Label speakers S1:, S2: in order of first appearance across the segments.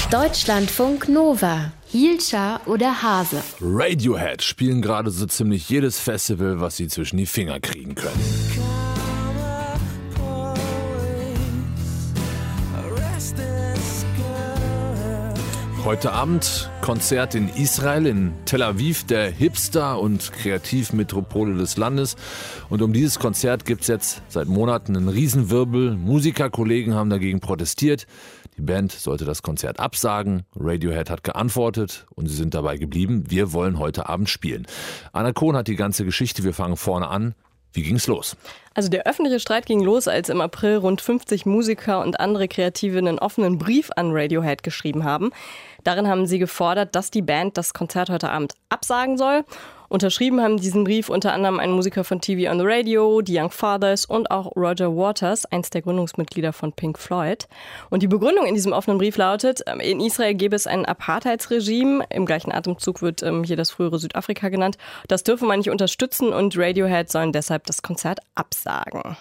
S1: Deutschlandfunk Nova. Hielscher oder Hase?
S2: Radiohead spielen gerade so ziemlich jedes Festival, was sie zwischen die Finger kriegen können. Heute Abend Konzert in Israel, in Tel Aviv, der Hipster- und Kreativmetropole des Landes. Und um dieses Konzert gibt es jetzt seit Monaten einen Riesenwirbel. Musikerkollegen haben dagegen protestiert. Die Band sollte das Konzert absagen. Radiohead hat geantwortet und sie sind dabei geblieben. Wir wollen heute Abend spielen. Anna Kohn hat die ganze Geschichte. Wir fangen vorne an. Wie ging's los?
S3: Also der öffentliche Streit ging los, als im April rund 50 Musiker und andere Kreative einen offenen Brief an Radiohead geschrieben haben. Darin haben sie gefordert, dass die Band das Konzert heute Abend absagen soll. Unterschrieben haben diesen Brief unter anderem ein Musiker von TV on the Radio, die Young Fathers und auch Roger Waters, eins der Gründungsmitglieder von Pink Floyd. Und die Begründung in diesem offenen Brief lautet, in Israel gäbe es ein Apartheidsregime, im gleichen Atemzug wird hier das frühere Südafrika genannt. Das dürfe man nicht unterstützen und Radiohead sollen deshalb das Konzert absagen.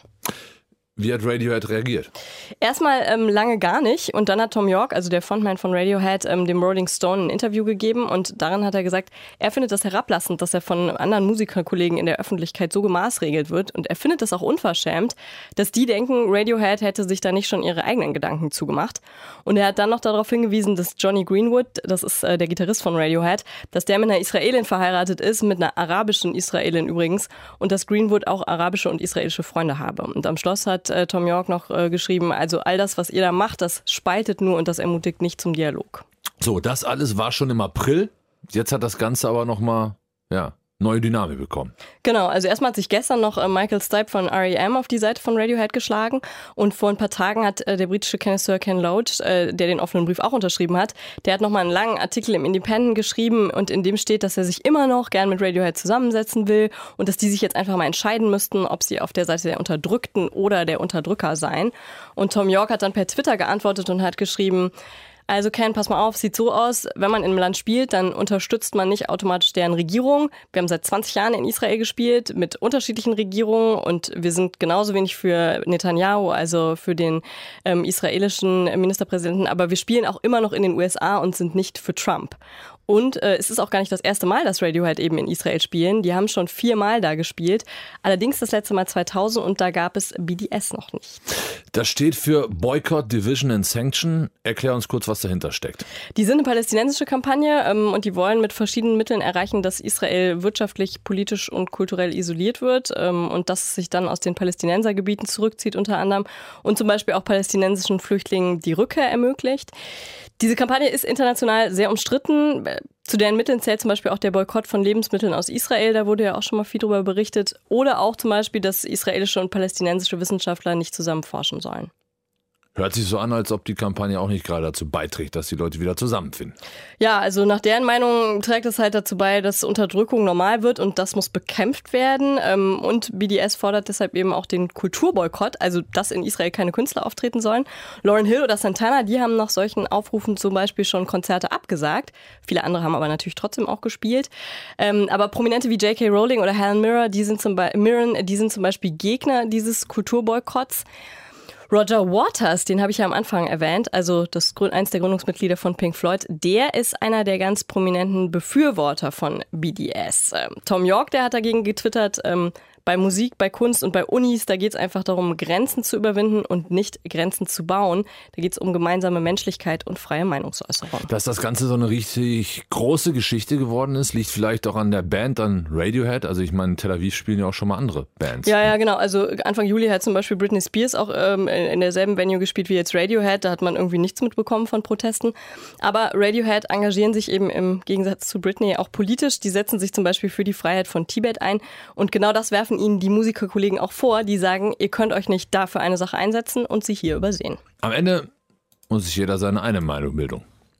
S2: Wie hat Radiohead reagiert?
S3: Erstmal lange gar nicht. Und dann hat Thom Yorke, also der Frontman von Radiohead, dem Rolling Stone ein Interview gegeben. Und darin hat er gesagt, er findet das herablassend, dass er von anderen Musikerkollegen in der Öffentlichkeit so gemaßregelt wird. Und er findet das auch unverschämt, dass die denken, Radiohead hätte sich da nicht schon ihre eigenen Gedanken zugemacht. Und er hat dann noch darauf hingewiesen, dass Jonny Greenwood, das ist der Gitarrist von Radiohead, dass der mit einer Israelin verheiratet ist, mit einer arabischen Israelin übrigens. Und dass Greenwood auch arabische und israelische Freunde habe. Und am Schluss hat Thom Yorke noch geschrieben, also all das, was ihr da macht, das spaltet nur und das ermutigt nicht zum Dialog.
S2: So, das alles war schon im April. Jetzt hat das Ganze aber nochmal, neue Dynamik bekommen.
S3: Genau, also erstmal hat sich gestern noch Michael Stipe von R.E.M. auf die Seite von Radiohead geschlagen und vor ein paar Tagen hat der britische Connoisseur Ken Loach, der den offenen Brief auch unterschrieben hat, der hat nochmal einen langen Artikel im Independent geschrieben und in dem steht, dass er sich immer noch gern mit Radiohead zusammensetzen will und dass die sich jetzt einfach mal entscheiden müssten, ob sie auf der Seite der Unterdrückten oder der Unterdrücker seien. Und Thom Yorke hat dann per Twitter geantwortet und hat geschrieben, also Ken, pass mal auf, sieht so aus, wenn man in einem Land spielt, dann unterstützt man nicht automatisch deren Regierung. Wir haben seit 20 Jahren in Israel gespielt mit unterschiedlichen Regierungen und wir sind genauso wenig für Netanyahu, also für den israelischen Ministerpräsidenten, aber wir spielen auch immer noch in den USA und sind nicht für Trump. Und es ist auch gar nicht das erste Mal, dass Radiohead eben in Israel spielen. Die haben schon 4 Mal da gespielt. Allerdings das letzte Mal 2000 und da gab es BDS noch nicht.
S2: Das steht für Boycott, Division and Sanction. Erklär uns kurz, was dahinter steckt.
S3: Die sind eine palästinensische Kampagne und die wollen mit verschiedenen Mitteln erreichen, dass Israel wirtschaftlich, politisch und kulturell isoliert wird und dass es sich dann aus den Palästinensergebieten zurückzieht unter anderem und zum Beispiel auch palästinensischen Flüchtlingen die Rückkehr ermöglicht. Diese Kampagne ist international sehr umstritten. Zu deren Mitteln zählt zum Beispiel auch der Boykott von Lebensmitteln aus Israel. Da wurde ja auch schon mal viel drüber berichtet. Oder auch zum Beispiel, dass israelische und palästinensische Wissenschaftler nicht zusammen forschen sollen.
S2: Hört sich so an, als ob die Kampagne auch nicht gerade dazu beiträgt, dass die Leute wieder zusammenfinden.
S3: Ja, also nach deren Meinung trägt es halt dazu bei, dass Unterdrückung normal wird und das muss bekämpft werden. Und BDS fordert deshalb eben auch den Kulturboykott, also dass in Israel keine Künstler auftreten sollen. Lauryn Hill oder Santana, die haben nach solchen Aufrufen zum Beispiel schon Konzerte abgesagt. Viele andere haben aber natürlich trotzdem auch gespielt. Aber Prominente wie J.K. Rowling oder Helen Mirren, die sind zum Beispiel Gegner dieses Kulturboykotts. Roger Waters, den habe ich ja am Anfang erwähnt, also eins der Gründungsmitglieder von Pink Floyd, der ist einer der ganz prominenten Befürworter von BDS. Thom Yorke, der hat dagegen getwittert, bei Musik, bei Kunst und bei Unis, da geht es einfach darum, Grenzen zu überwinden und nicht Grenzen zu bauen. Da geht es um gemeinsame Menschlichkeit und freie Meinungsäußerung.
S2: Dass das Ganze so eine richtig große Geschichte geworden ist, liegt vielleicht auch an der Band, an Radiohead. Also ich meine, in Tel Aviv spielen ja auch schon mal andere Bands.
S3: Ja, genau. Also Anfang Juli hat zum Beispiel Britney Spears auch in derselben Venue gespielt wie jetzt Radiohead. Da hat man irgendwie nichts mitbekommen von Protesten. Aber Radiohead engagieren sich eben im Gegensatz zu Britney auch politisch. Die setzen sich zum Beispiel für die Freiheit von Tibet ein. Und genau das werfen ihnen die Musikerkollegen auch vor, die sagen, ihr könnt euch nicht dafür eine Sache einsetzen und sie hier übersehen.
S2: Am Ende muss sich jeder seine eine Meinung bilden.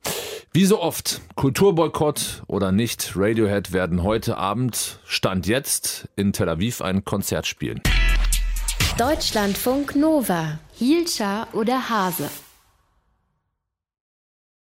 S2: Wie so oft, Kulturboykott oder nicht, Radiohead werden heute Abend, Stand jetzt, in Tel Aviv ein Konzert spielen.
S1: Deutschlandfunk Nova. Hielscher oder Hase?